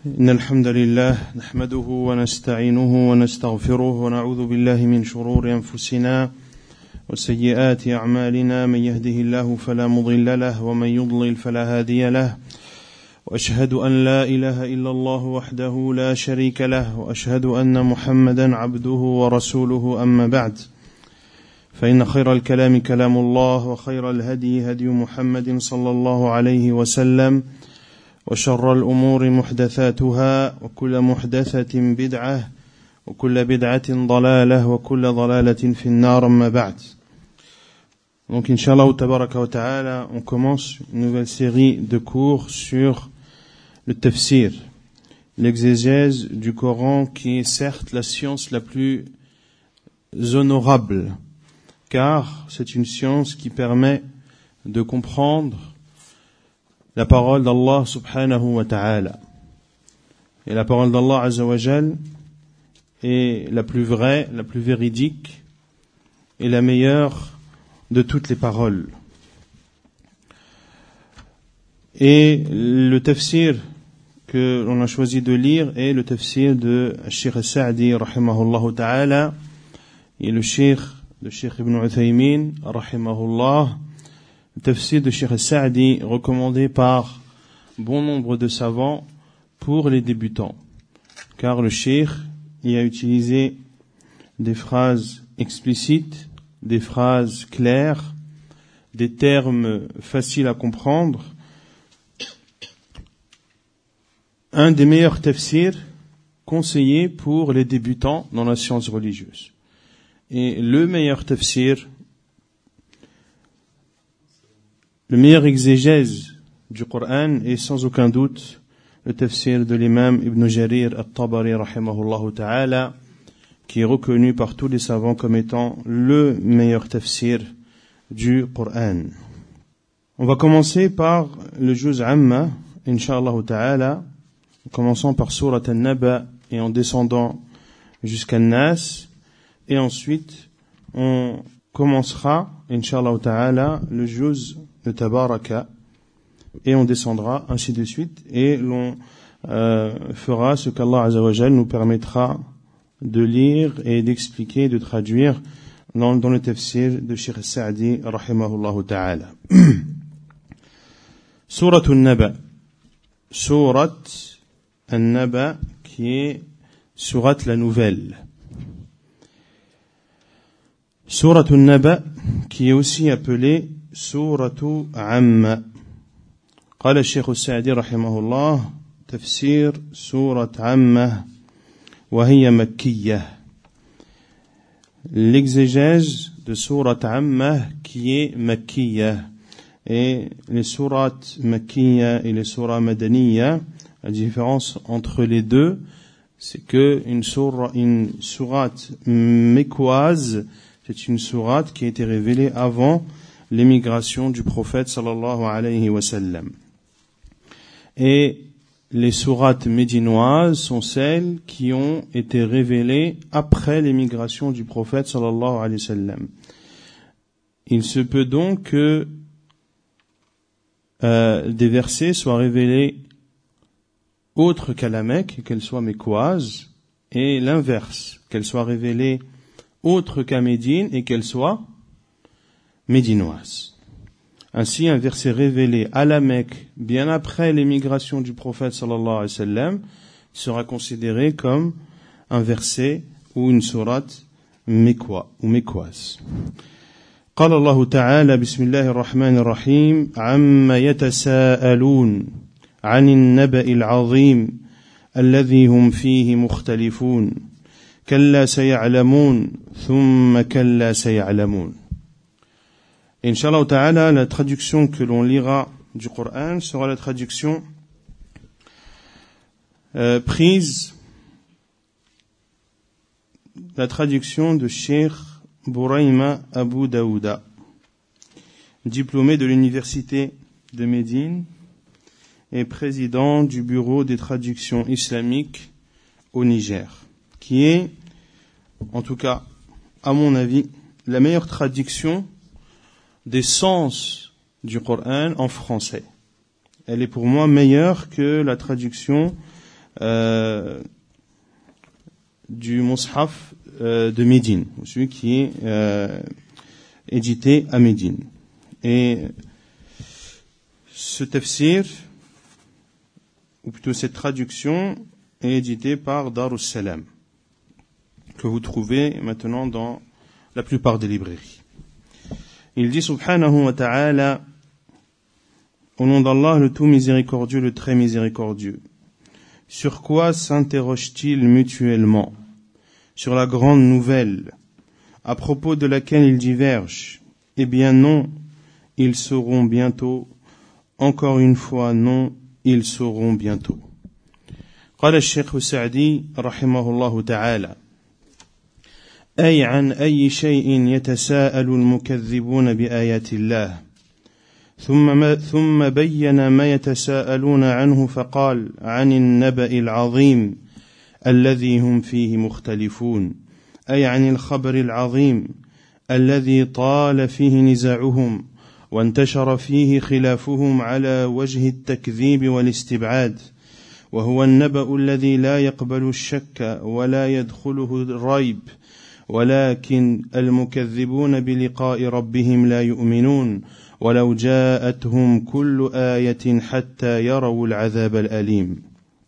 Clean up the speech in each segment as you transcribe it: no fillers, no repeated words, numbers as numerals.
إن الحمد لله نحمده ونستعينه ونستغفره ونعوذ بالله من شرور أنفسنا وسيئات أعمالنا من يهده الله فلا مضل له ومن يضلل فلا هادي له وأشهد أن لا إله إلا الله وحده لا شريك له وأشهد أن محمدا عبده ورسوله أما بعد فإن خير الكلام كلام الله وخير الهدي هدي محمد صلى الله عليه وسلم وشر الأمور محدثاتها وكل محدثة بدعة وكل بدعة ضلالة وكل ضلالة في النار أما بعد. Donc Inch'Allah Tabaraka wa Ta'ala, on commence une nouvelle série de cours sur le tafsir, l'exégèse du Coran, qui est certes la science la plus honorable, car c'est une science qui permet de comprendre la parole d'Allah subhanahu wa ta'ala. Et la parole d'Allah azza wa jal est la plus vraie, la plus véridique et la meilleure de toutes les paroles. Et le tafsir que l'on a choisi de lire est le tafsir de Cheikh Sa'di rahimahullah ta'ala et le Cheikh Ibn Uthaymin rahimahullah. Le tafsir de Cheikh Sa'di recommandé par bon nombre de savants pour les débutants, car le Cheikh y a utilisé des phrases explicites, des phrases claires, des termes faciles à comprendre. Un des meilleurs tafsirs conseillés pour les débutants dans la science religieuse. Et le meilleur tafsir, le meilleur exégèse du Coran est sans aucun doute le tafsir de l'imam Ibn Jarir al-Tabari rahimahullah ta'ala, qui est reconnu par tous les savants comme étant le meilleur tafsir du Coran. On va commencer par le juz amma, incha'Allah ta'ala, en commençant par Surat al-Naba et en descendant jusqu'à Nas, et ensuite on commencera, incha'Allah ta'ala, le juz de Tabaraka, et on descendra ainsi de suite, et l'on fera ce qu'Allah Azza wa Jal nous permettra de lire et d'expliquer, de traduire dans le tafsir de Cheikh Sa'di rahimahullah ta'ala. Surat al-Naba, Surat al-Naba, qui est Surat la nouvelle. Surat al-Naba, qui est aussi appelée سورة عامة. قال الشيخ السعدي رحمه الله تفسير سورة عامة وهي مكية. L'exégèse de سورة عامة qui est مكية. Et les sourates makkiya et les sourates madaniya, la différence entre les deux, c'est que une sourate mécoise, c'est une sourate qui a été révélée avant l'émigration du prophète sallallahu alayhi wa sallam. Et les sourates médinoises sont celles qui ont été révélées après l'émigration du prophète sallallahu alayhi wa sallam. Il se peut donc que des versets soient révélés autres qu'à la Mecque, qu'elles soient mécoises, et l'inverse, qu'elles soient révélées autres qu'à Médine et qu'elles soient médinoise. Ainsi, un verset révélé à la Mecque, bien après l'émigration du prophète sallallahu alayhi wa sallam, sera considéré comme un verset ou une sourate mécoise. قال الله تعالى بسم الله الرحمن الرحيم عما يتساءلون عن النبأ العظيم الذي هم فيه مختلفون كلا سيعلمون ثم كلا سيعلمون. Inch'Allah ta'ala, la traduction que l'on lira du Coran sera la traduction prise, la traduction de Cheikh Bouraïma Abu Daouda, diplômé de l'université de Médine et président du bureau des traductions islamiques au Niger, qui est, en tout cas, à mon avis, la meilleure traduction des sens du Coran en français. Elle est pour moi meilleure que la traduction du Mus'haf de Médine, celui qui est édité à Médine. Et ce tafsir, ou plutôt cette traduction, est éditée par Darus Salam, que vous trouvez maintenant dans la plupart des librairies. Il dit subhanahu wa ta'ala, au nom d'Allah, le tout miséricordieux, le très miséricordieux. Sur quoi s'interrogent-ils mutuellement? Sur la grande nouvelle, à propos de laquelle ils divergent. Eh bien non, ils sauront bientôt. Encore une fois, non, ils sauront bientôt. قال الشيخ السعدي رحمه الله تعالى: أي عن أي شيء يتساءل المكذبون بآيات الله، ثم بين ما يتساءلون عنه فقال: عن النبأ العظيم الذي هم فيه مختلفون، أي عن الخبر العظيم الذي طال فيه نزاعهم وانتشر فيه خلافهم على وجه التكذيب والاستبعاد، وهو النبأ الذي لا يقبل الشك ولا يدخله الريب، ولكن المكذبون بلقاء ربهم لا يؤمنون ولو جاءتهم كل آية حتى يروا العذاب الأليم.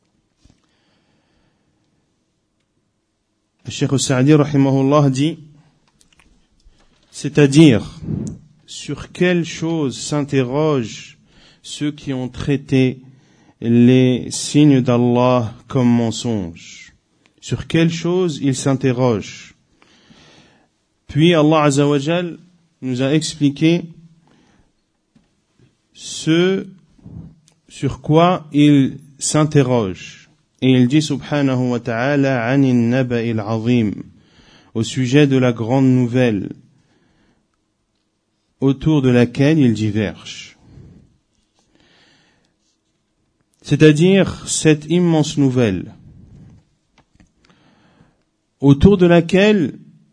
Le Cheikh al-Sa'di rahimahullah dit, c'est-à-dire sur quelle chose s'interrogent ceux qui ont traité les signes d'Allah comme mensonges? Sur quelle chose ils s'interrogent? Puis Allah Azza wa Jal nous a expliqué ce sur quoi ils s'interrogent. Et il dit subhanahu wa ta'ala anin naba'il azim, au sujet de la grande nouvelle autour de laquelle ils divergent. C'est-à-dire cette immense nouvelle autour de laquelle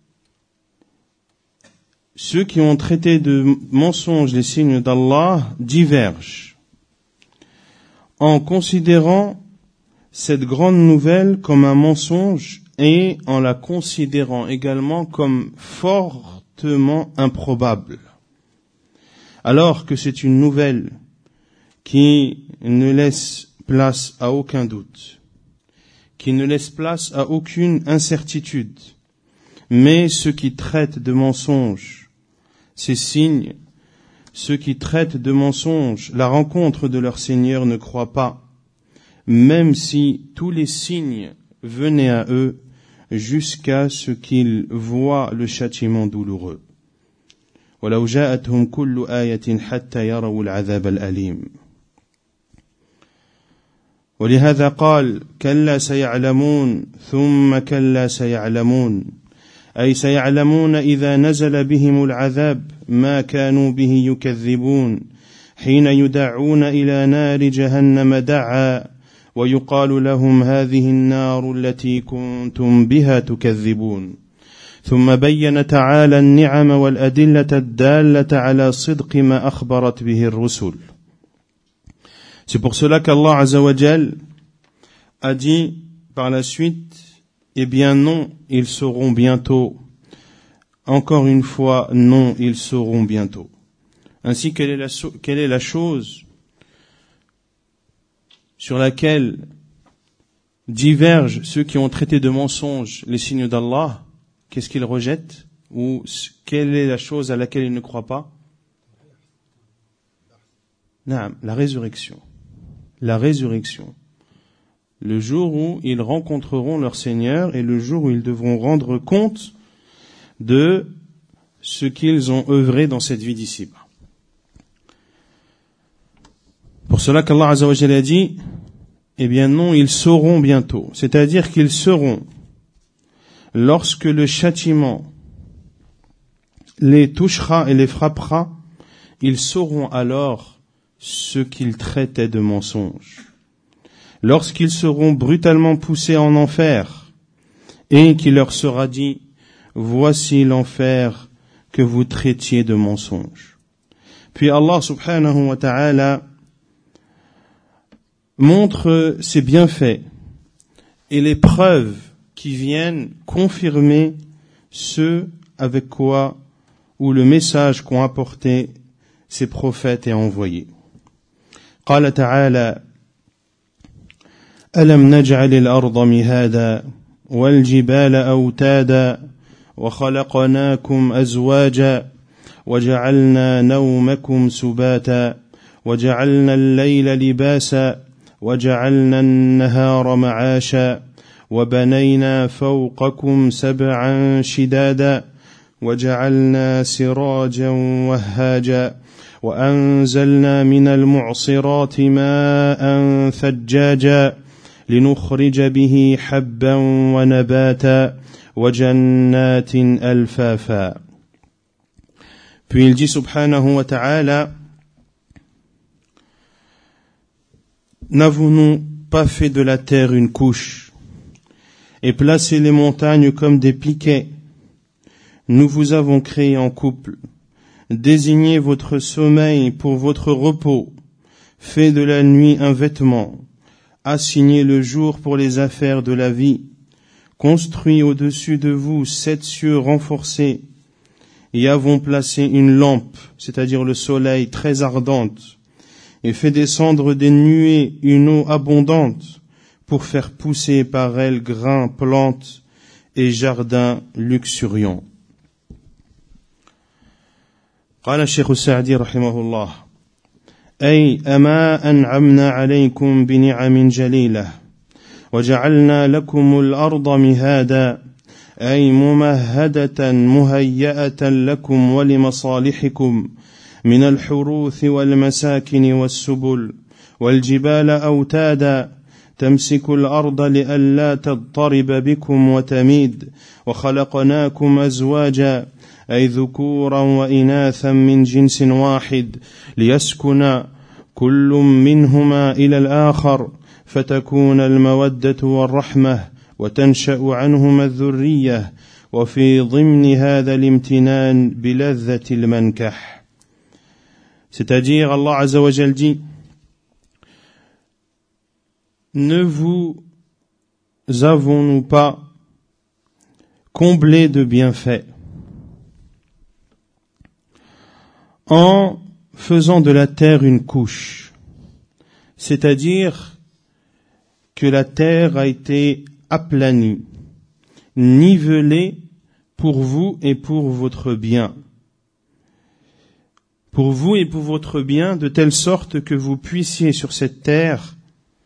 ceux qui ont traité de mensonges les signes d'Allah divergent, en considérant cette grande nouvelle comme un mensonge et en la considérant également comme fortement improbable. Alors que c'est une nouvelle qui ne laisse place à aucun doute, qui ne laisse place à aucune incertitude. Mais ceux qui traitent de mensonges ces signes, ceux qui traitent de mensonges la rencontre de leur Seigneur ne croient pas, même si tous les signes venaient à eux jusqu'à ce qu'ils voient le châtiment douloureux. وَلَوْ جَاءَتْهُمْ كُلُّ آيَةٍ حَتَّى يَرَوُا الْعَذَابَ الْأَلِيمَ. ولهذا قال: كلا سيعلمون ثم كلا سيعلمون، أي سيعلمون إذا نزل بهم العذاب ما كانوا به يكذبون، حين يدعون إلى نار جهنم دعا ويقال لهم هذه النار التي كنتم بها تكذبون. ثم بين تعالى النعم والأدلة الدالة على صدق ما أخبرت به الرسل. C'est pour cela qu'Allah Azza wa Jal a dit par la suite: eh bien non, ils sauront bientôt. Encore une fois, non, ils sauront bientôt. Ainsi, quelle est la chose sur laquelle divergent ceux qui ont traité de mensonges les signes d'Allah? Qu'est-ce qu'ils rejettent? Ou quelle est la chose à laquelle ils ne croient pas? La résurrection. La résurrection. Le jour où ils rencontreront leur Seigneur et le jour où ils devront rendre compte de ce qu'ils ont œuvré dans cette vie d'ici-bas. Pour cela qu'Allah Azza wa Jalla a dit: eh bien non, ils sauront bientôt. C'est-à-dire qu'ils seront, lorsque le châtiment les touchera et les frappera, ils sauront alors ce qu'ils traitaient de mensonges. Lorsqu'ils seront brutalement poussés en enfer et qu'il leur sera dit: voici l'enfer que vous traitiez de mensonges. Puis Allah subhanahu wa ta'ala montre ses bienfaits et les preuves qui viennent confirmer ce avec quoi ou le message qu'ont apporté ces prophètes et envoyés. قال تعالى ألم نجعل الأرض مهادا والجبال أوتادا وخلقناكم أزواجا وجعلنا نومكم سباتا وجعلنا الليل لباسا وجعلنا النهار معاشا وبنينا فوقكم سبعا شدادا وجعلنا سراجا وهاجا وأنزلنا من المعصرات ماء ثجاجا لنخرج به حبا ونباتا وجنات ألفافا. Puis il dit subhanahu wa ta'ala, n'avons-nous pas fait de la terre une couche et placé les montagnes comme des piquets? Nous vous avons créé en couple, désignez votre sommeil pour votre repos, fait de la nuit un vêtement, assigné le jour pour les affaires de la vie, construit au-dessus de vous 7 cieux renforcés, et avons placé une lampe, c'est-à-dire le soleil, très ardente, et fait descendre des nuées une eau abondante, pour faire pousser par elle grains, plantes et jardins luxuriants. قال الشيخ السعدي رحمه الله أي أما أنعمنا عليكم بنعم جليلة وجعلنا لكم الأرض مهادا أي ممهدة مهيئة لكم ولمصالحكم من الحروث والمساكن والسبل والجبال أوتادا تمسك الأرض لئلا تضطرب بكم وتميد وخلقناكم أزواجا أي ذكورا وإناثا من جنس واحد ليسكن كل منهما إلى الآخر فتكون المودة والرحمة وتنشأ عنهما الذرية وفي ضمن هذا الامتنان بلذة المنكح. C'est-à-dire, Allah Azza wa Jal dit, ne vous avons-nous pas comblé de bienfaits en faisant de la terre une couche, c'est-à-dire que la terre a été aplanie, nivelée pour vous et pour votre bien. Pour vous et pour votre bien, de telle sorte que vous puissiez sur cette terre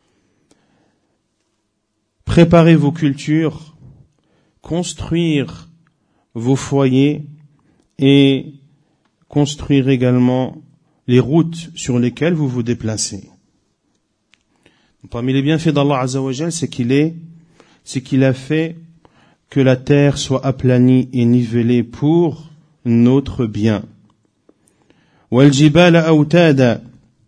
préparer vos cultures, construire vos foyers et construire également les routes sur lesquelles vous vous déplacez. Parmi les bienfaits d'Allah Azza wa Jal, c'est qu'il a fait que la terre soit aplanie et nivelée pour notre bien. Wal jibala awtada.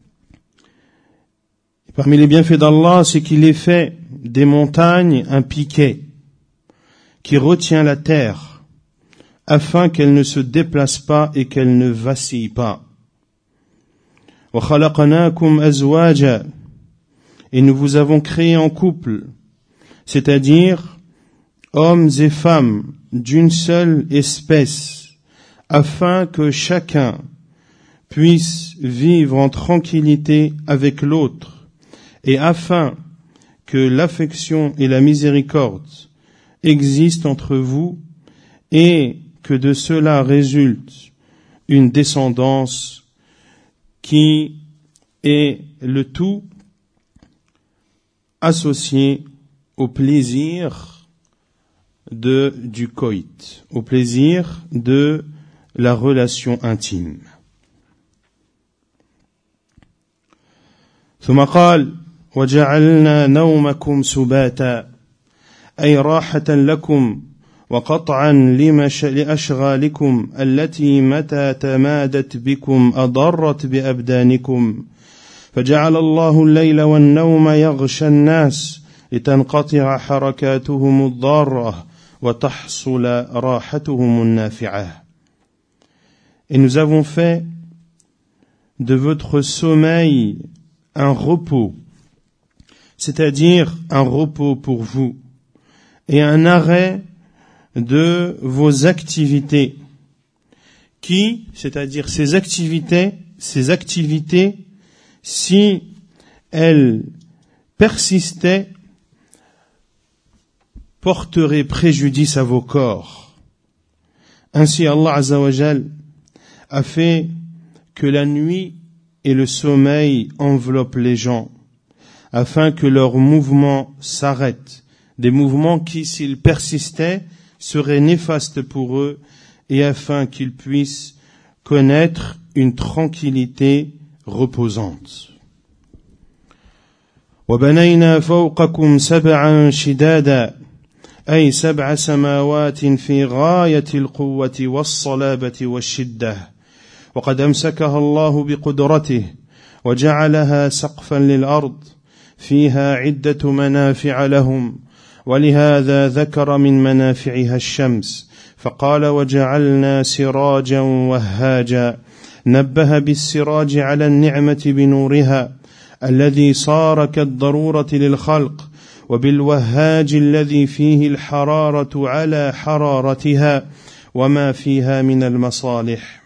Parmi les bienfaits d'Allah, c'est qu'il ait fait des montagnes un piquet qui retient la terre afin qu'elle ne se déplace pas et qu'elle ne vacille pas. Wa khalaqnakum azwaja. Et nous vous avons créé en couple, c'est-à-dire hommes et femmes d'une seule espèce, afin que chacun puisse vivre en tranquillité avec l'autre, et afin que l'affection et la miséricorde existent entre vous, et que de cela résulte une descendance qui est le tout associé au plaisir du coït, au plaisir de la relation intime. ثم قال وجعلنا نومكم سباتا أي راحة لكم وقطعا لأشغالكم التي متى تمادت بكم أضرت بأبدانكم فجعل الله الليل والنوم يغشى الناس لتنقطع حركاتهم الضارة وتحصل راحتهم النافعة. Et nous avons fait de votre sommeil un repos, c'est-à-dire un repos pour vous et un arrêt de vos activités qui, c'est-à-dire ces activités, si elles persistaient, porteraient préjudice à vos corps. Ainsi, Allah Azza wa Jal a fait que la nuit et le sommeil enveloppent les gens, afin que leurs mouvements s'arrêtent, des mouvements qui, s'ils persistaient, seraient néfastes pour eux, et afin qu'ils puissent connaître une tranquillité reposante. وَبَنَيْنَا فَوْقَكُمْ سَبْعًا شِدَادًا أي 7 سماوات في غاية القوة والصلابة والشدة وقد أمسكها الله بقدرته وجعلها سقفا للأرض فيها عدة منافع لهم ولهذا ذكر من منافعها الشمس فقال وجعلنا سراجا وهاجا نبه بالسراج على النعمة بنورها الذي صار كالضرورة للخلق وبالوهاج الذي فيه الحرارة على حرارتها وما فيها من المصالح.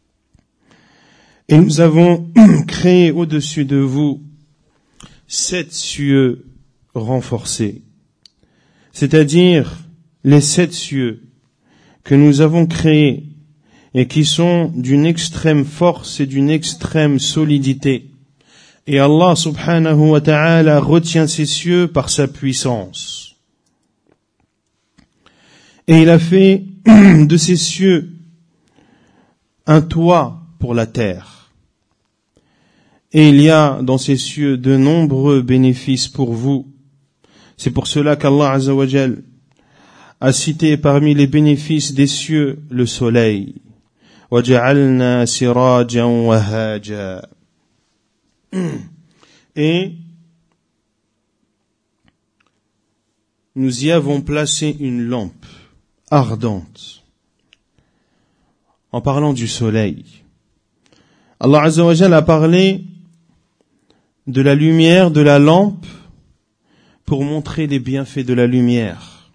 Et nous avons créé au-dessus de vous 7 cieux renforcés, c'est-à-dire les 7 cieux que nous avons créés et qui sont d'une extrême force et d'une extrême solidité. Et Allah subhanahu wa ta'ala retient ces cieux par sa puissance. Et il a fait de ces cieux un toit pour la terre. Et il y a dans ces cieux de nombreux bénéfices pour vous. C'est pour cela qu'Allah Azza wa Jal a cité parmi les bénéfices des cieux le soleil. وَجَعَلْنَا سِرَاجًا وَهَاجًا. Et nous y avons placé une lampe ardente. En parlant du soleil, Allah Azza wa Jal a parlé de la lumière de la lampe pour montrer les bienfaits de la lumière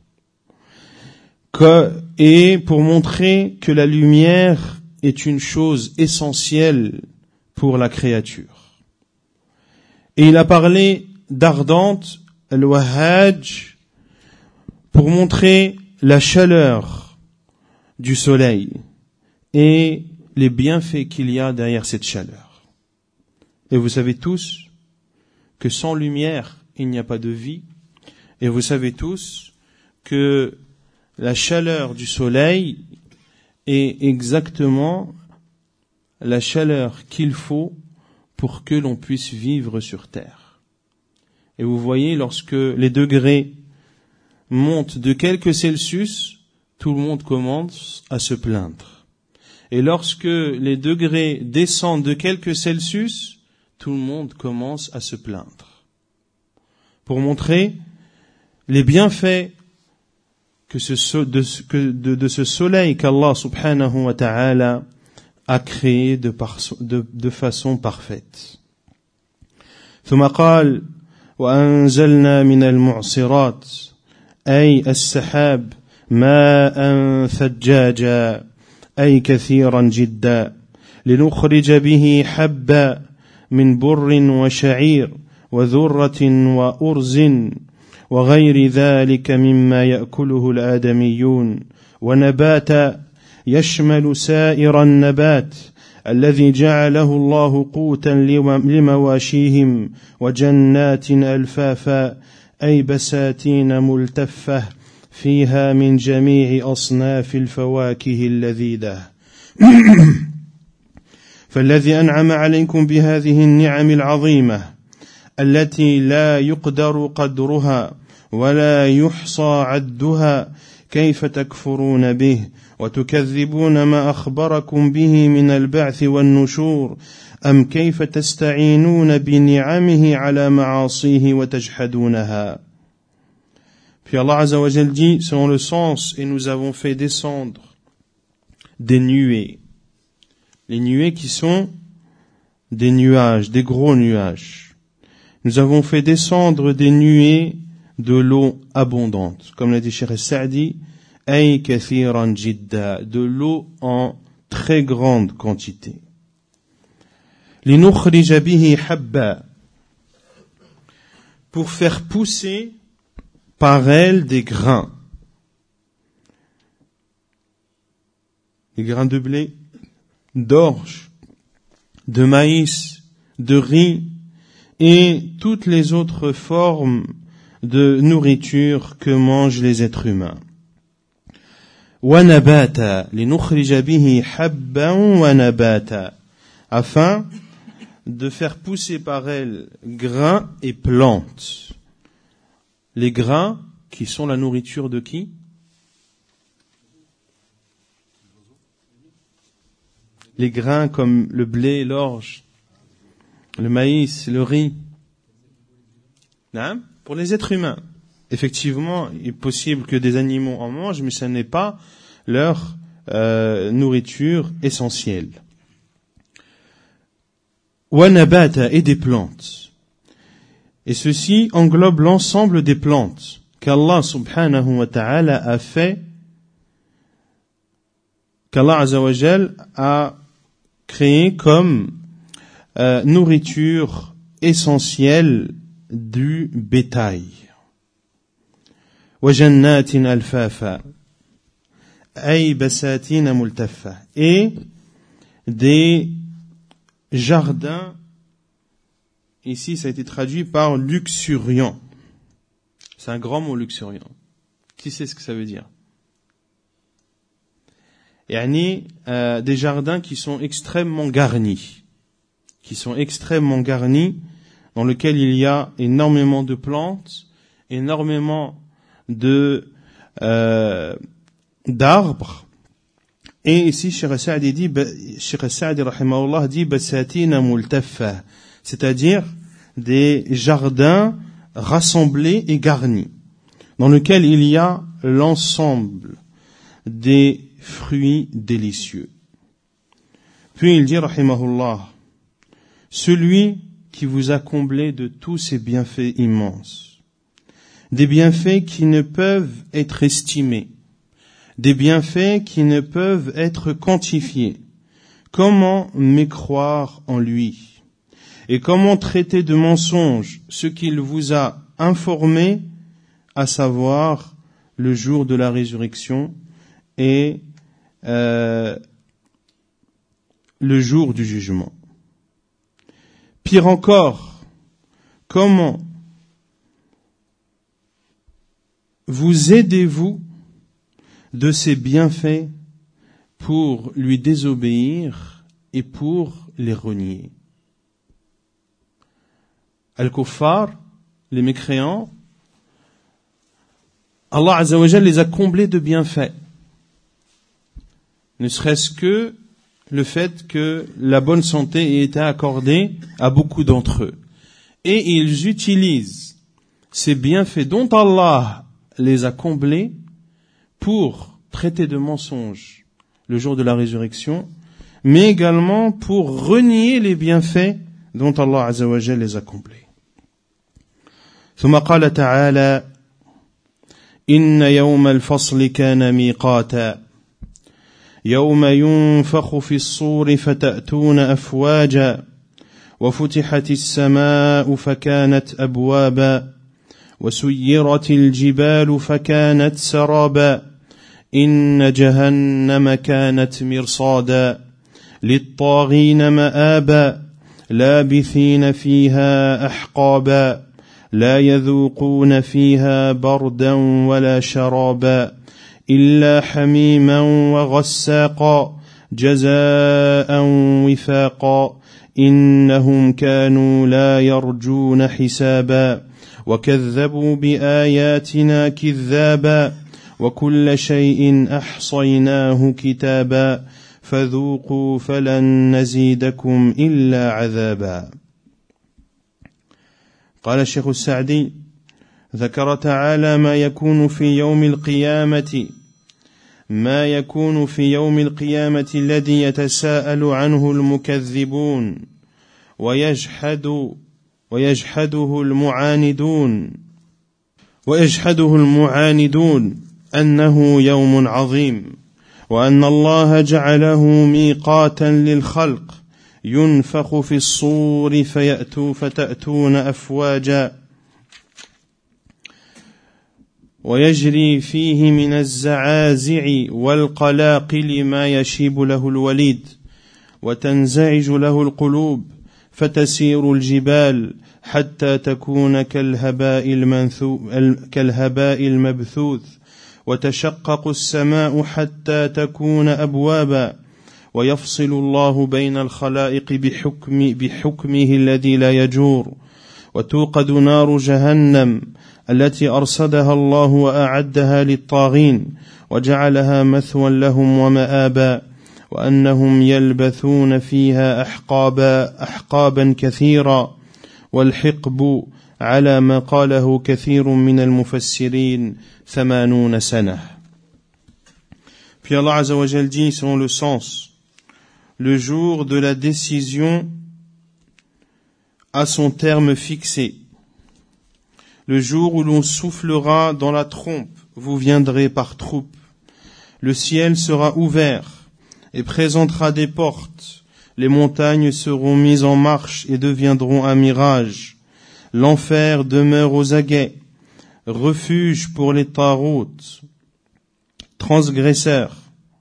et pour montrer que la lumière est une chose essentielle pour la créature. Et il a parlé d'ardente, al-wahhaj, pour montrer la chaleur du soleil et les bienfaits qu'il y a derrière cette chaleur. Et vous savez tous que sans lumière, il n'y a pas de vie. Et vous savez tous que la chaleur du soleil est exactement la chaleur qu'il faut pour que l'on puisse vivre sur terre. Et vous voyez, lorsque les degrés montent de quelques Celsius, tout le monde commence à se plaindre. Et lorsque les degrés descendent de quelques Celsius, tout le monde commence à se plaindre. Pour montrer les bienfaits de ce soleil qu'Allah subhanahu wa ta'ala a créé de façon parfaite. ثم قال وأنزلنا من المعصرات أي السحاب ماء ثجاجا أي كثيرا جدا لنخرج به حبا من بر وشعير وذرة وأرز وغير ذلك مما يأكله الآدميون ونباتا يشمل سائر النبات الذي جعله الله قوتا لمواشيهم وجنات ألفافا أي بساتين ملتفة فيها من جميع أصناف الفواكه اللذيذة فالذي أنعم عليكم بهذه النعم العظيمة التي لا يقدر قدرها ولا يحصى عدها كيف تكفرون به وتكذبون ما أخبركم به من البعث والنشور أم كيف تستعينون بنعمه على معاصيه وتجحدونها. Puis Allah Azza wa Jal dit, selon le sens, et nous avons fait descendre des nuées. Les nuées qui sont des nuages, des gros nuages. nous avons fait descendre des nuées de l'eau abondante, comme l'a dit Cheikh Saadi, ay kathiran jidda, de l'eau en très grande quantité. Linukhrija bihi habba, pour faire pousser par elle des grains. Des grains de blé, d'orge, de maïs, de riz et toutes les autres formes de nourriture que mangent les êtres humains. Wa nabata, linukhrija bihi habban wa nabata, afin de faire pousser par elle grains et plantes. Les grains qui sont la nourriture de qui? Les grains comme le blé, l'orge, le maïs, le riz. Non? Pour les êtres humains. Effectivement, il est possible que des animaux en mangent, mais ce n'est pas leur nourriture essentielle. Wa nabata, et des plantes. Et ceci englobe l'ensemble des plantes qu'Allah subhanahu wa ta'ala a fait, qu'Allah azza wa jal a créé comme nourriture essentielle du bétail. Wa jannatin alfafa, ay basatin multaffa, et des jardins, ici ça a été traduit par luxuriant. C'est un grand mot, luxuriant. Qui sait ce que ça veut dire? Yani, des jardins qui sont extrêmement garnis, dans lesquels il y a énormément de plantes, énormément de d'arbres. Et ici, Cheikh Saadi rahimahullah dit basatina multaffa, c'est-à-dire des jardins rassemblés et garnis, dans lesquels il y a l'ensemble des fruits délicieux. Puis il dit rahimahullah, celui qui vous a comblé de tous ces bienfaits immenses, des bienfaits qui ne peuvent être estimés, des bienfaits qui ne peuvent être quantifiés, comment mécroire en lui? Et comment traiter de mensonge ce qu'il vous a informé, à savoir le jour de la résurrection et le jour du jugement. Pire encore, comment vous aidez-vous de ces bienfaits pour lui désobéir et pour les renier? Al-Kuffar, les mécréants, Allah Azza wa Jal les a comblés de bienfaits. Ne serait-ce que le fait que la bonne santé ait été accordée à beaucoup d'entre eux. Et ils utilisent ces bienfaits dont Allah les a comblés pour traiter de mensonges le jour de la résurrection, mais également pour renier les bienfaits dont Allah Azza wa Jal les a comblés. ثم قال تعالى إن يوم الفصل كان ميقاتا يوم ينفخ في الصور فتأتون أفواجا وفتحت السماء فكانت أبوابا وسيرت الجبال فكانت سرابا إن جهنم كانت مرصادا للطاغين مآبا لابثين فيها أحقابا لا يذوقون فيها بردا ولا شرابا إلا حميما وغساقا جزاء وفاقا إنهم كانوا لا يرجون حسابا وكذبوا بآياتنا كذابا وكل شيء أحصيناه كتابا فذوقوا فلن نزيدكم إلا عذابا. قال الشيخ السعدي ذكر تعالى ما يكون في يوم القيامة الذي يتساءل عنه المكذبون ويجحد ويجحده المعاندون أنه يوم عظيم وأن الله جعله ميقاتا للخلق ينفخ في الصور فتأتون أفواجا ويجري فيه من الزعازع والقلاقل ما يشيب له الوليد وتنزعج له القلوب فتسير الجبال حتى تكون كالهباء المبثوث وتشقق السماء حتى تكون أبوابا ويفصل الله بين الخلائق بحكمه الذي لا يجور وتوقد نار جهنم التي أرصدها الله وأعدها للطاغين وجعلها مثوى لهم ومآبا وأنهم يلبثون فيها أحقابا كثيرا والحقب على ما قاله كثير من المفسرين 80 سنة. Puis Allah Azza wa Jal dit selon le sens, le jour de la décision a son terme fixé. Le jour où l'on soufflera dans la trompe, vous viendrez par troupes. Le ciel sera ouvert et présentera des portes. Les montagnes seront mises en marche et deviendront un mirage. L'enfer demeure aux aguets, refuge pour les taroutes, transgresseurs.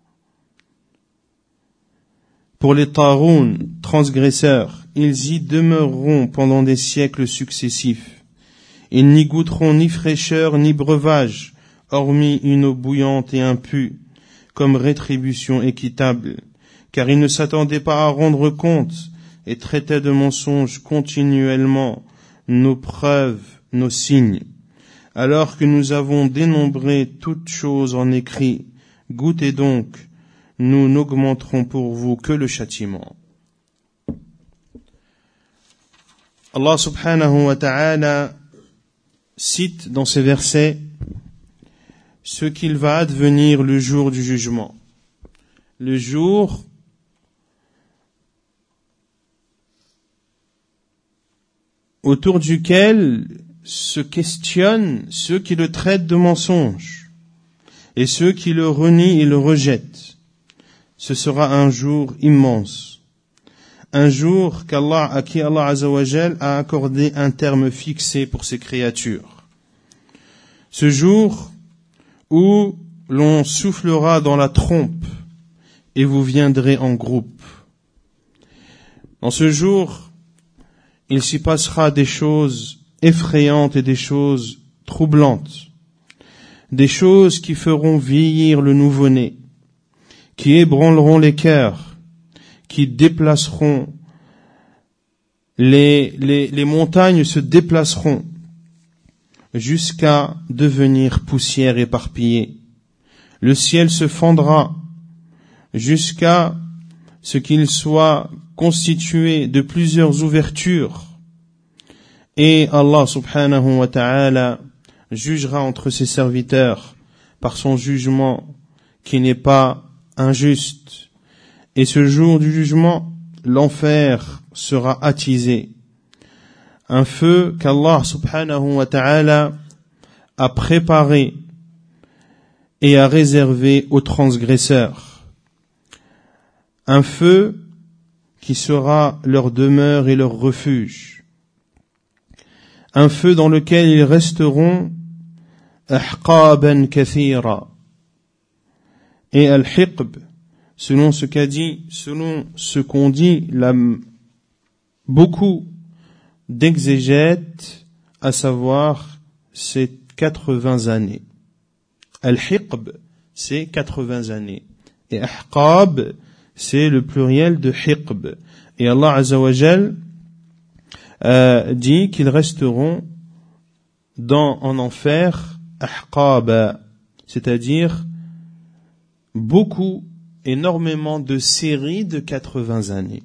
Pour les taroun, transgresseurs, ils y demeureront pendant des siècles successifs. Ils n'y goûteront ni fraîcheur ni breuvage, hormis une eau bouillante et impue, comme rétribution équitable, car ils ne s'attendaient pas à rendre compte et traitaient de mensonges continuellement nos preuves, nos signes. Alors que nous avons dénombré toutes choses en écrit, goûtez donc, nous n'augmenterons pour vous que le châtiment. Allah subhanahu wa ta'ala cite dans ces versets ce qu'il va advenir le jour du jugement. Le jour autour duquel se questionnent ceux qui le traitent de mensonge et ceux qui le renient et le rejettent. Ce sera un jour immense. Un jour à qui Allah Azza wa Jal a accordé un terme fixé pour ses créatures. Ce jour où l'on soufflera dans la trompe et vous viendrez en groupe. Dans ce jour, il s'y passera des choses effrayantes et des choses troublantes, des choses qui feront vieillir le nouveau-né, qui ébranleront les cœurs, qui déplaceront les montagnes se déplaceront jusqu'à devenir poussière éparpillée. Le ciel se fendra jusqu'à ce qu'il soit constitué de plusieurs ouvertures. Et Allah subhanahu wa ta'ala jugera entre ses serviteurs par son jugement qui n'est pas injuste. Et ce jour du jugement, l'enfer sera attisé. Un feu qu'Allah subhanahu wa ta'ala a préparé et a réservé aux transgresseurs. Un feu qui sera leur demeure et leur refuge. Un feu dans lequel ils resteront ahqaban kathira. Et al-hiqb, selon ce qu'on dit, beaucoup d'exégètes, à savoir, c'est 80 années. Al-hiqb, c'est 80 années. Et ahqab, c'est le pluriel de hiqb. Et Allah Azza wa Jal dit qu'ils resteront en enfer ahqaba, c'est-à-dire énormément de séries de 80 années.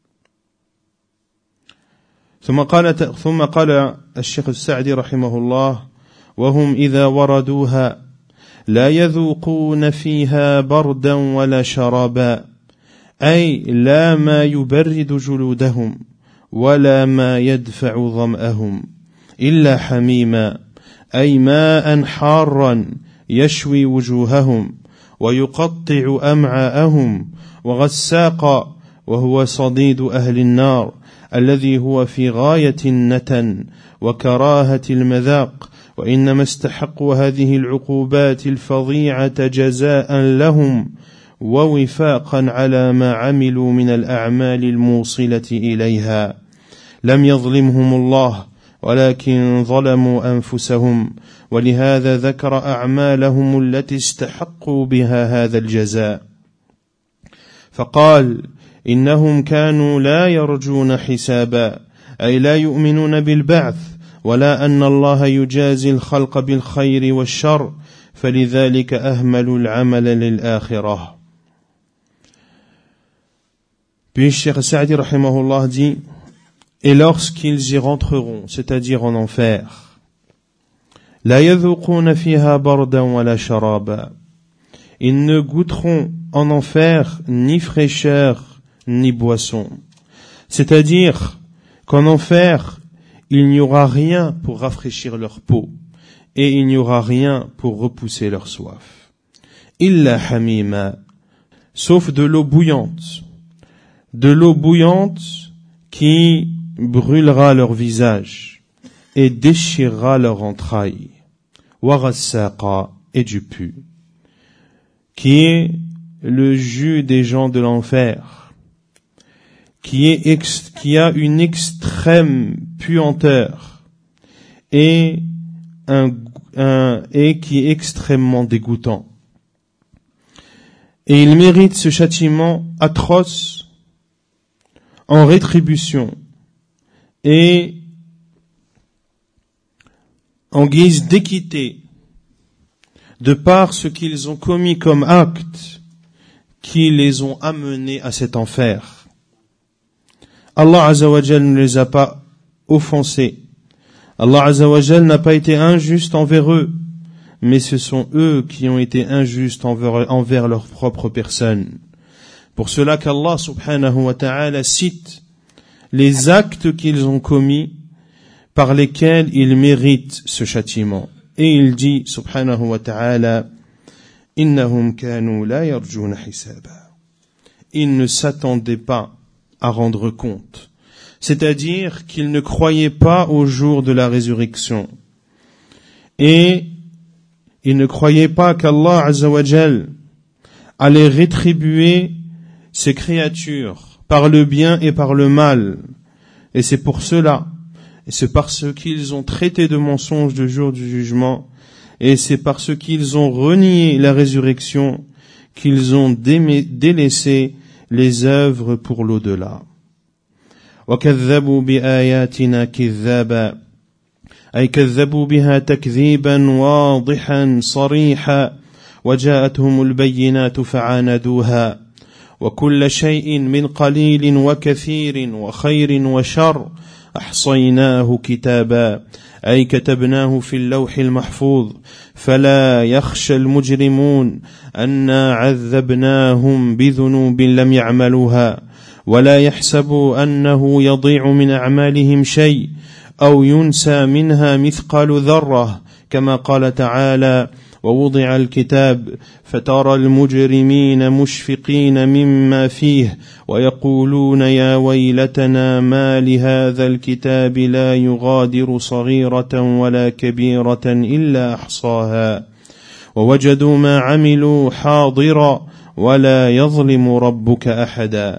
ثم قال الشيخ السعدي رحمه الله وهم إذا وردوها لا يذوقون فيها بردا ولا شرابا أي لا ما يبرد جلودهم ولا ما يدفع ظمأهم إلا حميما أي ماء حارا يشوي وجوههم ويقطع أمعاءهم وغساقا وهو صديد أهل النار الذي هو في غاية النتن وكراهة المذاق وإنما استحقوا هذه العقوبات الفظيعة جزاء لهم ووفاقا على ما عملوا من الأعمال الموصلة إليها لم يظلمهم الله ولكن ظلموا أنفسهم ولهذا ذكر أعمالهم التي استحقوا بها هذا الجزاء فقال إنهم كانوا لا يرجون حسابا أي لا يؤمنون بالبعث ولا أن الله يجازي الخلق بالخير والشر فلذلك أهملوا العمل للآخرة. Puis Cheikh Sa'di rahimahullah dit, et lorsqu'ils y rentreront, c'est-à-dire en enfer, la yadhuquna fiha bardan wala sharaba, ils ne goûteront en enfer ni fraîcheur ni boisson. C'est-à-dire qu'en enfer, il n'y aura rien pour rafraîchir leur peau et il n'y aura rien pour repousser leur soif. Illa hamima, sauf de l'eau bouillante qui brûlera leur visage et déchirera leur entraille. Warassaqa et du pu, qui est le jus des gens de l'enfer, qui a une extrême puanteur et qui est extrêmement dégoûtant. Et il mérite ce châtiment atroce en rétribution et en guise d'équité de par ce qu'ils ont commis comme actes qui les ont amenés à cet enfer. Allah Azza wa Jal ne les a pas offensés. Allah Azza wa Jal n'a pas été injuste envers eux, mais ce sont eux qui ont été injustes envers leur propre personne. Pour cela qu'Allah subhanahu wa ta'ala cite les actes qu'ils ont commis par lesquels ils méritent ce châtiment. Et il dit subhanahu wa ta'ala, innahum kanu la yarjuna hisaba. Ils ne s'attendaient pas à rendre compte. C'est-à-dire qu'ils ne croyaient pas au jour de la résurrection. Et ils ne croyaient pas qu'Allah Azza wa Jal allait rétribuer ces créatures par le bien et par le mal. Et c'est pour cela, et c'est parce qu'ils ont traité de mensonges le jour du jugement, et c'est parce qu'ils ont renié la résurrection qu'ils ont délaissé les œuvres pour l'au-delà. وَكَذَّبُوا بِآيَاتِنَا كِذَّابًا أي كذبوا بها تكذيبا واضحا صريحا وجاءتهم البينات فعاندوها وكل شيء من قليل وكثير وخير وشر أحصيناه كتابا أي كتبناه في اللوح المحفوظ فلا يخشى المجرمون أنا عذبناهم بذنوب لم يعملوها ولا يحسبوا أنه يضيع من أعمالهم شيء أو ينسى منها مثقال ذرة كما قال تعالى ووضع الكتاب فترى المجرمين مشفقين مما فيه ويقولون يا ويلتنا ما لهذا الكتاب لا يغادر صغيرة ولا كبيرة إلا أحصاها ووجدوا ما عملوا حاضرا ولا يظلم ربك أحدا.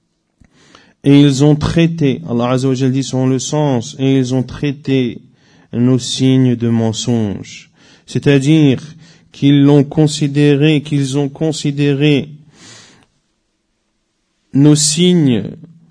Et ils ont traité, Allah Azza wa Jal dit selon le sens, et ils ont traité nos signes de mensonges. C'est-à-dire qu'ils ont considéré nos signes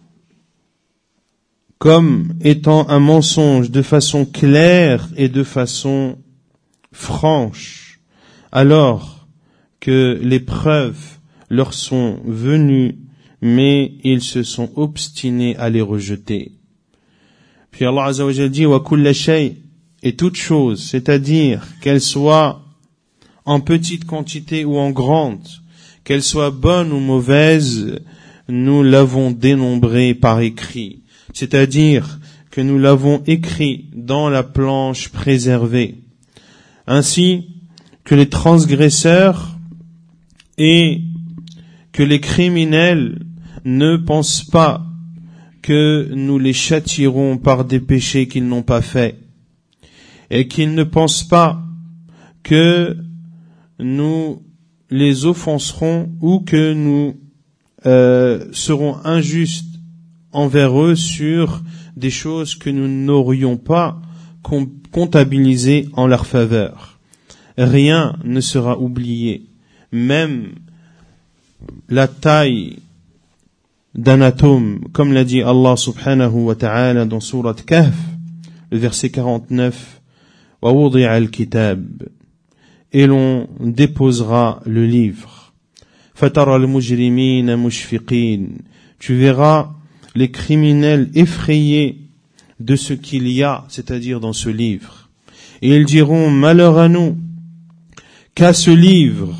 comme étant un mensonge de façon claire et de façon franche, alors que les preuves leur sont venues, mais ils se sont obstinés à les rejeter. Puis Allah Azza wa Jal dit wa kulla shay, et toute chose, c'est-à-dire qu'elle soit en petite quantité ou en grande, qu'elle soit bonne ou mauvaise, nous l'avons dénombrée par écrit. c'est-à-dire que nous l'avons écrit dans la planche préservée, ainsi que les transgresseurs et que les criminels ne pensent pas que nous les châtierons par des péchés qu'ils n'ont pas faits, et qu'ils ne pensent pas que nous les offenserons ou que nous serons injustes envers eux sur des choses que nous n'aurions pas comptabilisées en leur faveur. Rien ne sera oublié, même la taille d'un atome, comme l'a dit Allah subhanahu wa ta'ala dans Surat Kahf, le verset 49, « Wa wudi'a al-kitab » et l'on déposera le livre. « Fatara al-mujrimina mushfiqin » tu verras les criminels effrayés de ce qu'il y a, c'est-à-dire dans ce livre. Et ils diront, malheur à nous, qu'à ce livre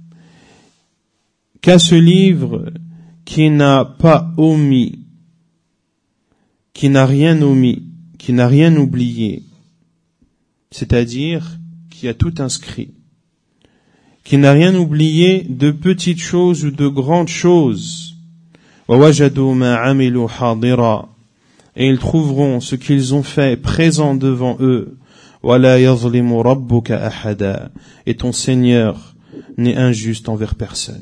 qui n'a pas omis, qui n'a rien omis, qui n'a rien oublié, c'est-à-dire qui a tout inscrit, qui n'a rien oublié de petites choses ou de grandes choses. وَوَجَدُوا مَا عَمِلُوا حَاضِرًا et ils trouveront ce qu'ils ont fait présent devant eux. وَلَا يَظْلِمُ رَبُّكَ أَحَدًا et ton Seigneur n'est injuste envers personne.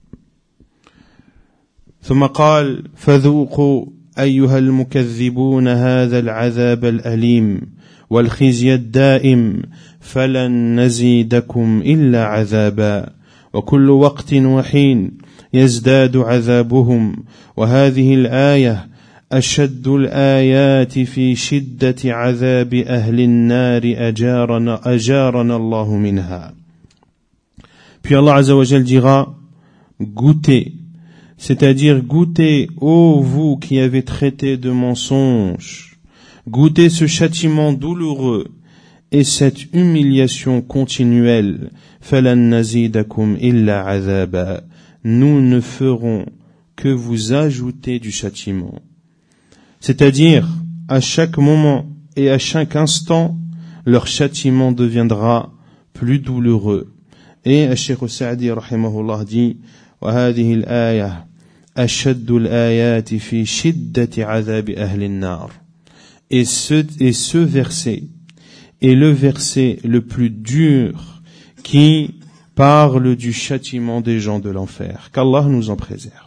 ثم قال فذوقوا أيها المكذبون هذا العذاب الأليم والخزي الدائم فلن نزيدكم إلا عذابا وكل وقت وحين يزداد عذابهم وهذه الآية أشد الآيات في شدة عذاب أهل النار أجارنا الله منها. Puis Allah Azza wa Jal dira, goûtez, c'est-à-dire goûtez, ô vous qui avez traité de mensonges, goûtez ce châtiment douloureux et cette humiliation continuelle. فَلَن نَزِيدَكُمْ إِلَّا عَذَابًا nous ne ferons que vous ajouter du châtiment. C'est-à-dire, à chaque moment et à chaque instant, leur châtiment deviendra plus douloureux. Et Cheikh Sa'di rahimahullah dit, وَهَذِهِ الْآيَةِ أَشَدُّ الْآيَاتِ فِي شِدَّةِ عَذَابِ أَهْلِ النَّارِ et ce verset est le verset le plus dur qui parle du châtiment des gens de l'enfer. Qu'Allah nous en préserve.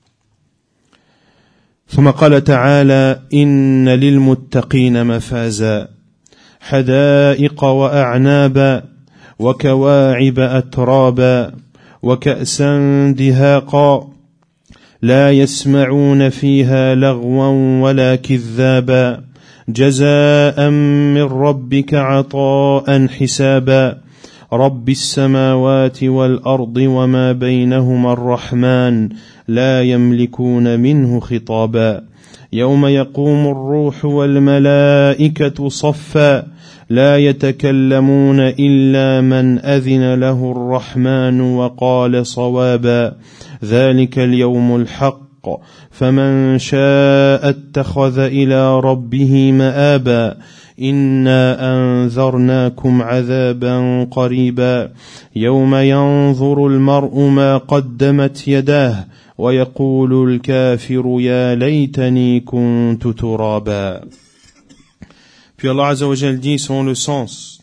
ثم قال تعالى إن للمتقين مفازا حدائق وأعنابا وكواعب أترابا وكأسا دهاقا لا يسمعون فيها لغوا ولا كذابا جزاء من ربك عطاء حسابا رب السماوات والأرض وما بينهما الرحمن لا يملكون منه خطابا يوم يقوم الروح والملائكة صفا لا يتكلمون إلا من أذن له الرحمن وقال صوابا ذلك اليوم الحق فمن شاء اتخذ إلى ربه مآبا إنا أنذرناكم عذابا قريبا يوم ينظر المرء ما قدمت يداه ويقول الكافر يا ليتني كنت ترابا. Puis Allah Azza wa Jal dit selon le sens,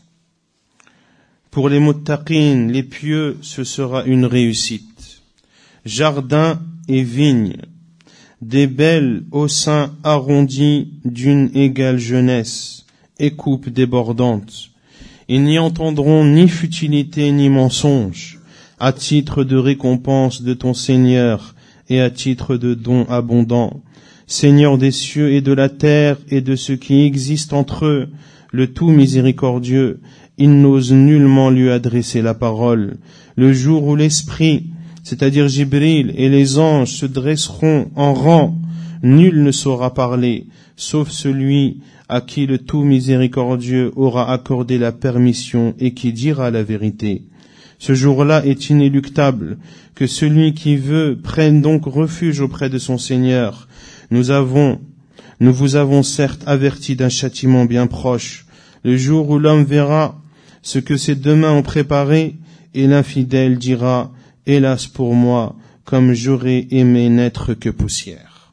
pour les muttaqin, les pieux, ce sera une réussite. Jardins et vignes, des belles aux seins arrondis d'une égale jeunesse, et coupes débordantes. Ils n'y entendront ni futilité ni mensonge, à titre de récompense de ton Seigneur et à titre de don abondant. Seigneur des cieux et de la terre et de ce qui existe entre eux, le tout miséricordieux, il n'ose nullement lui adresser la parole. Le jour où l'esprit, c'est-à-dire Jibril et les anges se dresseront en rang, nul ne saura parler, sauf celui à qui le tout miséricordieux aura accordé la permission et qui dira la vérité. Ce jour-là est inéluctable, que celui qui veut prenne donc refuge auprès de son Seigneur. Nous avons Nous vous avons certes averti d'un châtiment bien proche, le jour où l'homme verra ce que ses deux mains ont préparé, et l'infidèle dira, hélas pour moi, comme j'aurais aimé n'être que poussière.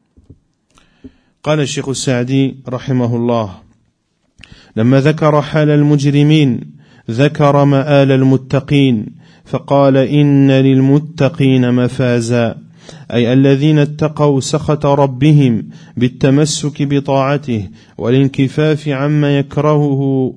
قال الشيخ السعدي رحمه الله: لما ذكر حال المجرمين ذكر مآل المتقين فقال إن للمتقين مفازا، أي الذين اتقوا سخط ربهم بالتمسك بطاعته والانكفاف عما يكرهه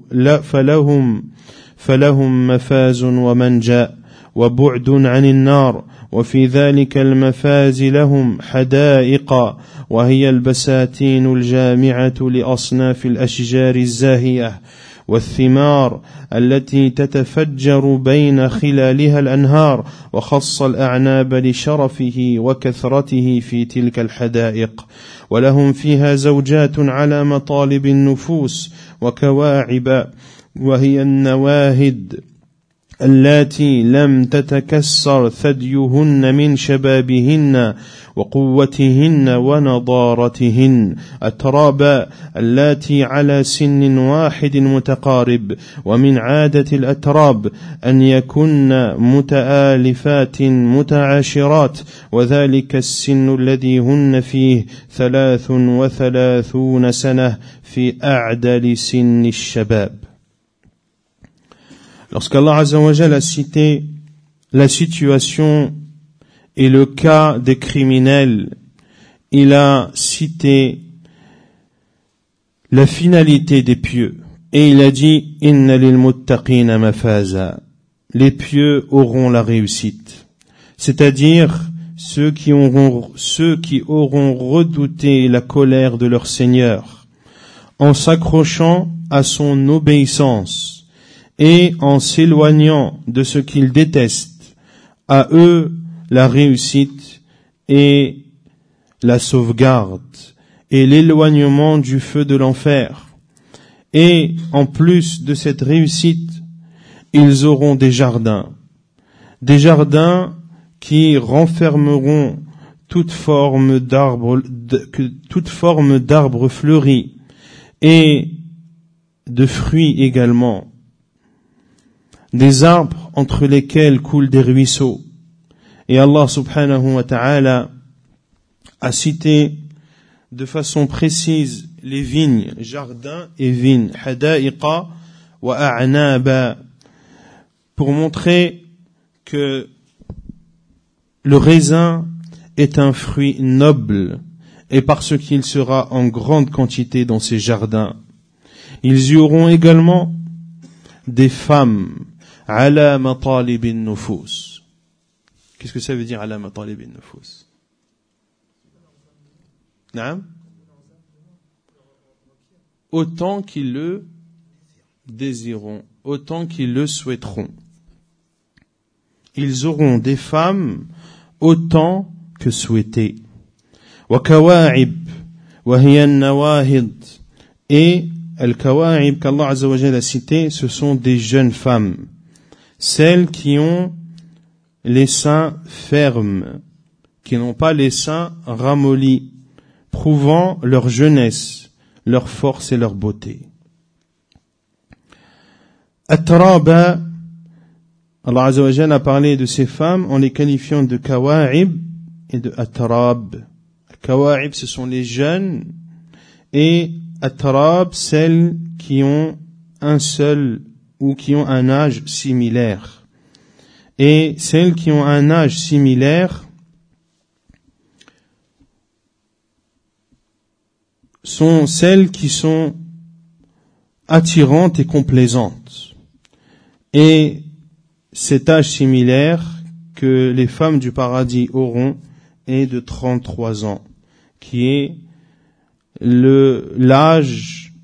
فلهم مفاز ومنجا وبعد عن النار، وفي ذلك المفاز لهم حدائق، وهي البساتين الجامعة لأصناف الأشجار الزاهية والثمار التي تتفجر بين خلالها الأنهار، وخص الأعناب لشرفه وكثرته في تلك الحدائق، ولهم فيها زوجات على مطالب النفوس وكواعب، وهي النواهد اللاتي لم تتكسر ثديهن من شبابهن وقوتهن ونضارتهن، أترابا اللاتي على سن واحد متقارب، ومن عادة الأتراب أن يكن متآلفات متعاشرات، وذلك السن الذي هن فيه 33 سنة في أعدل سن الشباب. Lorsqu'Allah Azza wa Jalla a cité la situation et le cas des criminels, il a cité la finalité des pieux. Et il a dit, Inna lil muttaqina mafaza. Les pieux auront la réussite. C'est-à-dire, ceux qui auront redouté la colère de leur Seigneur, en s'accrochant à son obéissance, et en s'éloignant de ce qu'ils détestent, à eux la réussite et la sauvegarde et l'éloignement du feu de l'enfer. Et en plus de cette réussite, ils auront des jardins qui renfermeront toute forme d'arbres fleuris et de fruits également, des arbres entre lesquels coulent des ruisseaux. Et Allah subhanahu wa ta'ala a cité de façon précise les vignes, jardins et vignes, hada'iqa wa a'naba, pour montrer que le raisin est un fruit noble, et parce qu'il sera en grande quantité dans ces jardins. Ils y auront également des femmes, ala matalib an-nufus. Qu'est-ce que ça veut dire ala matalib an-nufus? Naam? Autant qu'ils le désireront, autant qu'ils le souhaiteront. Ils auront des femmes autant que souhaité. Wa kawa'ib wa hiya an-nawahid. Et al-kawa'ib qu'Allah Azza wa Jalla a cité, ce sont des jeunes femmes, celles qui ont les seins fermes, qui n'ont pas les seins ramollis, prouvant leur jeunesse, leur force et leur beauté. At-taraba, Allah Azza wa Jalla a parlé de ces femmes en les qualifiant de kawa'ib et de at-tarab. Kawa'ib, ce sont les jeunes, et at-tarab, celles qui ont un seul ou qui ont un âge similaire. Et celles qui ont un âge similaire sont celles qui sont attirantes et complaisantes. Et cet âge similaire que les femmes du paradis auront est de 33 ans, qui est l'âge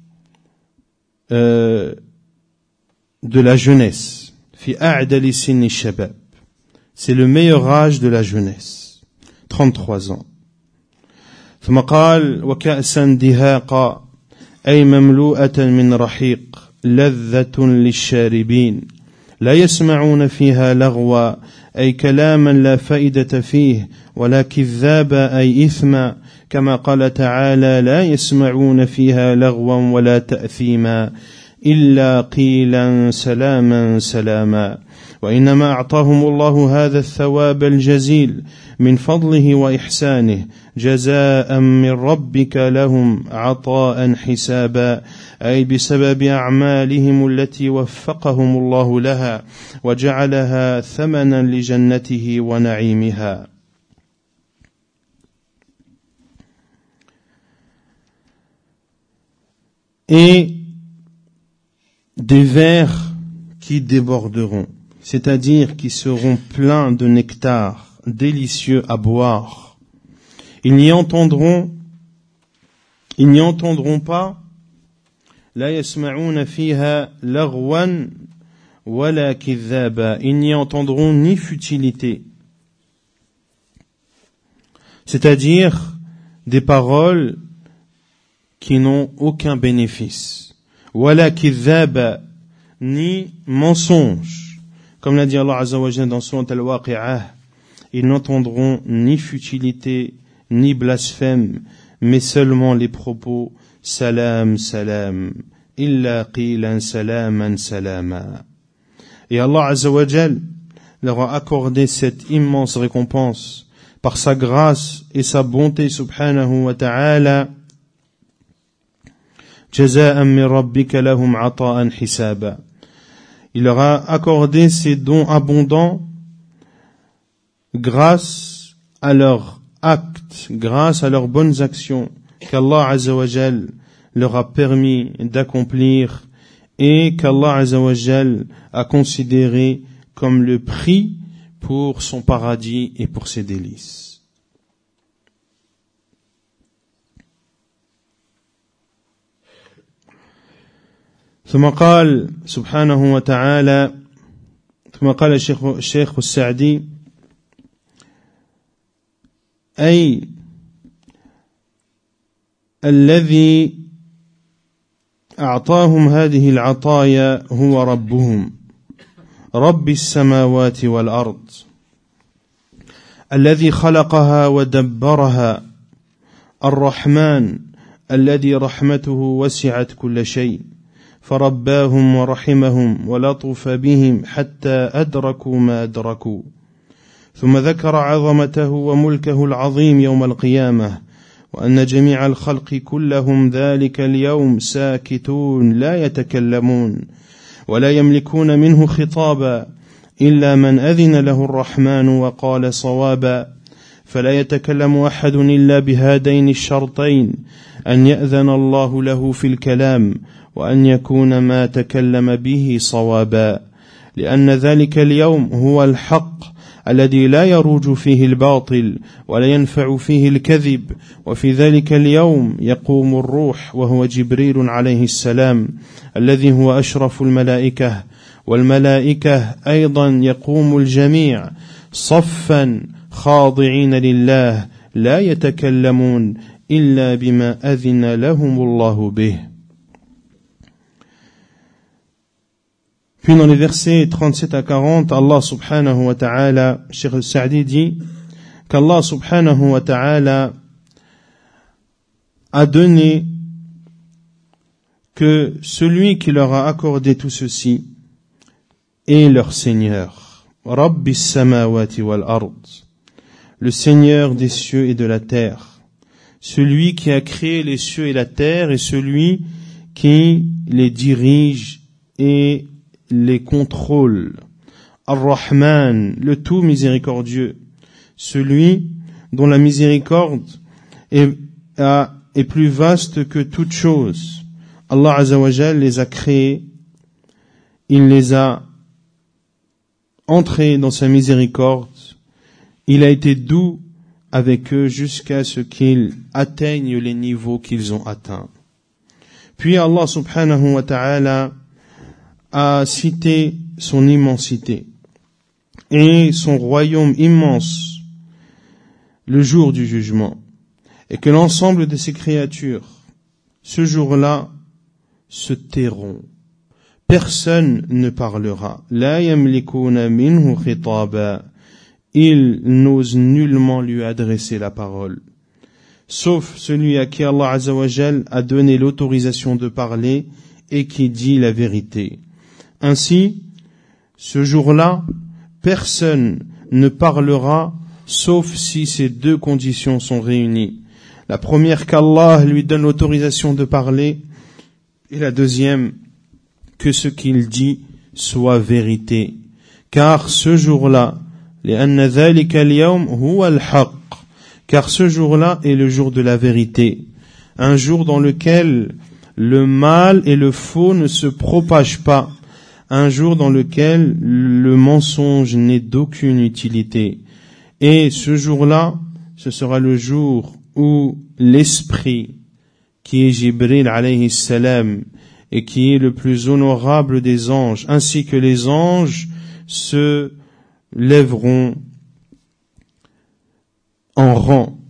de la jeunesse. Fi a'dali sinni shabab. C'est le meilleur âge de la jeunesse. 33 ans. ثم قال وكأسا دهاقا أي مملوءة من رحيق لذة للشاربين لا يسمعون فيها لغوا أي كلاما لا فائدة فيه ولا كذابا أي إثما كما قال تعالى لا يسمعون فيها لغوا ولا تأثيما إلا قيلا سلاما سلاما وإنما أعطاهم الله هذا الثواب الجزيل من فضله وإحسانه جزاء من ربك لهم عطاء حسابا أي بسبب أعمالهم التي وفقهم الله لها وجعلها ثمنا لجنته ونعيمها. Et des vers qui déborderont, c'est-à-dire qui seront pleins de nectar, délicieux à boire. Ils n'y entendront pas la yasma'una fiha laghwan wala kidhaba. Ils n'y entendront ni futilité, c'est-à-dire des paroles qui n'ont aucun bénéfice. Wala kidhaba, ni mensonge. Comme l'a dit Allah Azza wa Jalla dans Surat Al-Waqi'ah, ils n'entendront ni futilité, ni blasphème, mais seulement les propos salam, salam, illa qilan salaman salama. Et Allah Azza wa Jalla leur a accordé cette immense récompense par sa grâce et sa bonté subhanahu wa ta'ala. Jaza'an min rabbika lahum 'ata'an hisaba. Il leur a accordé ces dons abondants grâce à leurs actes, grâce à leurs bonnes actions qu'Allah Azza wa Jal leur a permis d'accomplir et qu'Allah Azza wa Jal a considéré comme le prix pour son paradis et pour ses délices. ثم قال سبحانه وتعالى ثم قال الشيخ السعدي أي الذي أعطاهم هذه العطايا هو ربهم رب السماوات والأرض الذي خلقها ودبرها الرحمن الذي رحمته وسعت كل شيء فرباهم ورحمهم ولطف بهم حتى أدركوا ما أدركوا ثم ذكر عظمته وملكه العظيم يوم القيامة وأن جميع الخلق كلهم ذلك اليوم ساكتون لا يتكلمون ولا يملكون منه خطابا إلا من أذن له الرحمن وقال صوابا فلا يتكلم أحد إلا بهذين الشرطين أن يأذن الله له في الكلام وأن يكون ما تكلم به صوابا لأن ذلك اليوم هو الحق الذي لا يروج فيه الباطل ولا ينفع فيه الكذب وفي ذلك اليوم يقوم الروح وهو جبريل عليه السلام الذي هو أشرف الملائكة والملائكة أيضا يقوم الجميع صفا خاضعين لله لا يتكلمون إلا بما أذن لهم الله به. Puis dans les versets 37 à 40, Allah subhanahu wa ta'ala, Cheikh al-Sa'di dit qu'Allah subhanahu wa ta'ala a donné que celui qui leur a accordé tout ceci est leur Seigneur. Rabbis samawati wal ard. Le Seigneur des cieux et de la terre. Celui qui a créé les cieux et la terre et celui qui les dirige et les contrôle. Ar-Rahman, le tout miséricordieux, celui dont la miséricorde est plus vaste que toute chose. Allah Azza wa Jal les a créés, il les a entrés dans sa miséricorde, il a été doux avec eux jusqu'à ce qu'ils atteignent les niveaux qu'ils ont atteints. Puis Allah subhanahu wa ta'ala a cité son immensité et son royaume immense le jour du jugement et que l'ensemble de ces créatures ce jour-là se tairont, personne ne parlera. La yamlikuna minhu khitaba. Ils n'osent nullement lui adresser la parole. Sauf celui à qui Allah Azza wa Jal a donné l'autorisation de parler et qui dit la vérité. Ainsi, ce jour-là, personne ne parlera sauf si ces deux conditions sont réunies. La première, qu'Allah lui donne l'autorisation de parler, et la deuxième, que ce qu'il dit soit vérité. Car ce jour-là, لأن ذلك اليوم هو الحق, car ce jour-là est le jour de la vérité, un jour dans lequel le mal et le faux ne se propagent pas, un jour dans lequel le mensonge n'est d'aucune utilité. Et ce jour-là, ce sera le jour où l'esprit, qui est Jibril alayhi salam, et qui est le plus honorable des anges, ainsi que les anges, se lèveront en rang,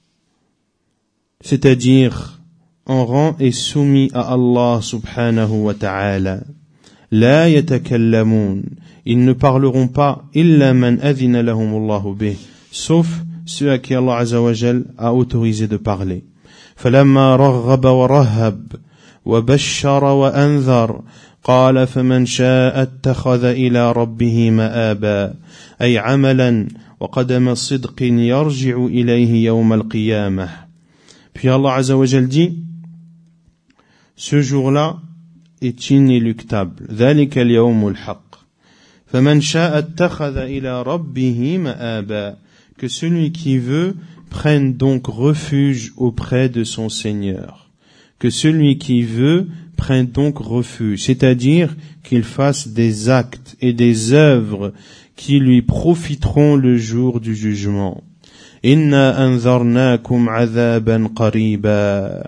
c'est-à-dire en rang et soumis à Allah subhanahu wa ta'ala. La yatakallamun, ils ne parleront pas illa man adhina lahumullahu bih, sauf ceux à qui Allah azza wa jal a autorisé de parler. Falamma raghaba wa rahhab wa bashshara wa anzar قال فمن شاء اتخذ إلى ربه مآبا أي عملا وقدم صدق يرجع إليه يوم القيامة. Puis Allah Azza wa Jal dit, ce jour-là est inéluctable. ذلك اليوم الحق. فمن شاء اتخذ إلى ربه مآبا. Que celui qui veut prenne donc refuge auprès de son Seigneur. Que celui qui veut prenne donc refuge, c'est-à-dire qu'il fasse des actes et des œuvres qui lui profiteront le jour du jugement. Inna anzarnakum azaban qariba.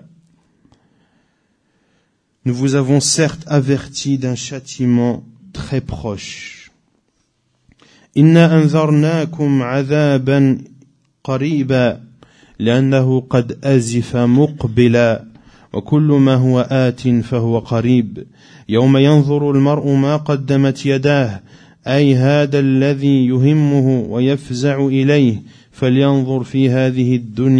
Nous vous avons certes averti d'un châtiment très proche. Inna anzarnakum azaban qariba لأنه قد أزف مقبلا وكل ما هو آت فهو قريب يوم ينظر المرء ما قدمت يداه أي هذا الذي يهمه ويفزع إليه فلينظر في هذه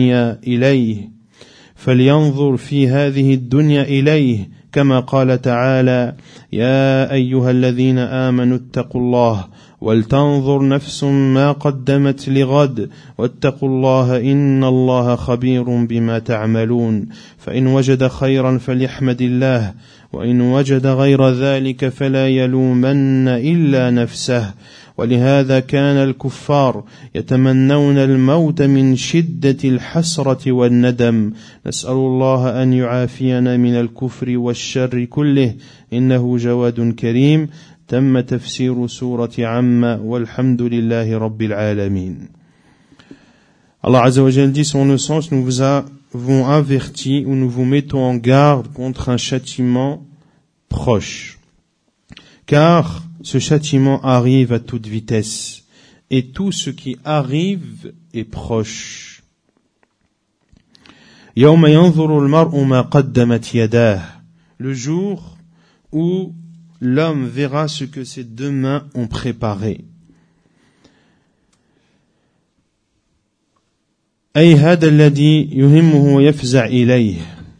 الدنيا إليه كما قال تعالى يا أيها الذين آمنوا اتقوا الله ولتنظر نفس ما قدمت لغد واتقوا الله إن الله خبير بما تعملون فإن وجد خيرا فليحمد الله وإن وجد غير ذلك فلا يلومن إلا نفسه ولهذا كان الكفار يتمنون الموت من شدة الحسرة والندم نسأل الله أن يعافينا من الكفر والشر كله إنه جواد كريم تم تفسير سورة عما والحمد لله رب العالمين. Allah Azza wa Jal dit, en le sens, nous vous avons averti ou nous vous mettons en garde contre un châtiment proche. Car ce châtiment arrive à toute vitesse et tout ce qui arrive est proche. يوم ينظر المرء ما قدمت يداه, le jour où l'homme verra ce que ses deux mains ont préparé. أي هذا الذي يهمه ويفزع إليه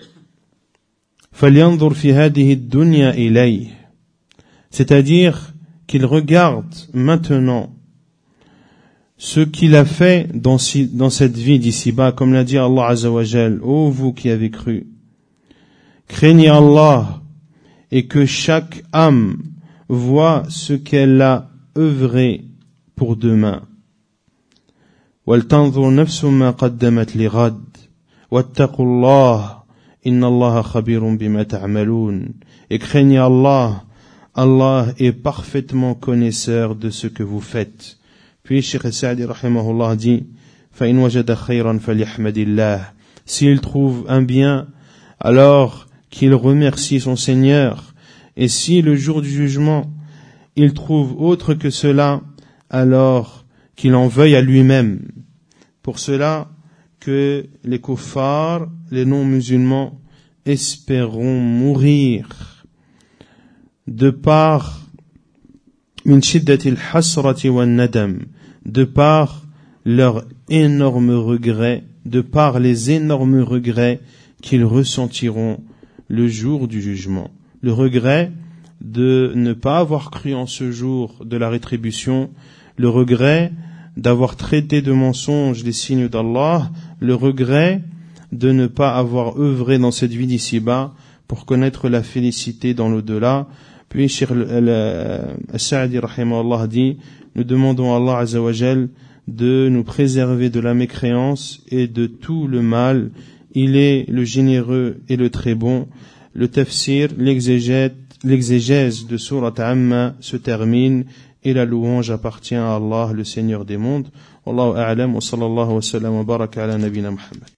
فلينظر في هذه الدنيا إليه, c'est-à-dire qu'il regarde maintenant ce qu'il a fait dans cette vie d'ici-bas, comme l'a dit Allah Azza wa Jal, ô vous qui avez cru, craignez Allah et que chaque âme voit ce qu'elle a œuvré pour demain. وَلْتَنْظُرْ نَفْسٌ مَا قَدَّمَتْ لِغَدٍ وَاتَّقُوا اللَّهَ إِنَّ اللَّهَ خَبِيرٌ بِمَا تَعْمَلُونَ. Et craignez Allah, Allah est parfaitement connaisseur de ce que vous faites. Puis Cheikh Sa'di rahimahullah dit, فَإِنْ وَجَدَ خَيْرًا فَلْيَحْمَدِ اللَّهِ. S'il trouve un bien, alors qu'il remercie son Seigneur, et si le jour du jugement il trouve autre que cela, alors qu'il en veuille à lui-même. Pour cela que les kuffars, les non-musulmans, espéreront mourir de par min shiddatil hasrati wan nadam, de par leur énorme regret, de par les énormes regrets qu'ils ressentiront le jour du jugement. Le regret de ne pas avoir cru en ce jour de la rétribution, le regret d'avoir traité de mensonges les signes d'Allah, le regret de ne pas avoir œuvré dans cette vie d'ici-bas pour connaître la félicité dans l'au-delà. Puis Cheikh Al-Sa'di rahimahullah dit, nous demandons à Allah Azza wa Jal de nous préserver de la mécréance et de tout le mal. Il est le généreux et le très bon. Le tafsir, l'exégèse de Surat Amma se termine et la louange appartient à Allah, le Seigneur des mondes. Wallahu a'lam wa sallallahu wa sallam wa baraka ala nabina Muhammad.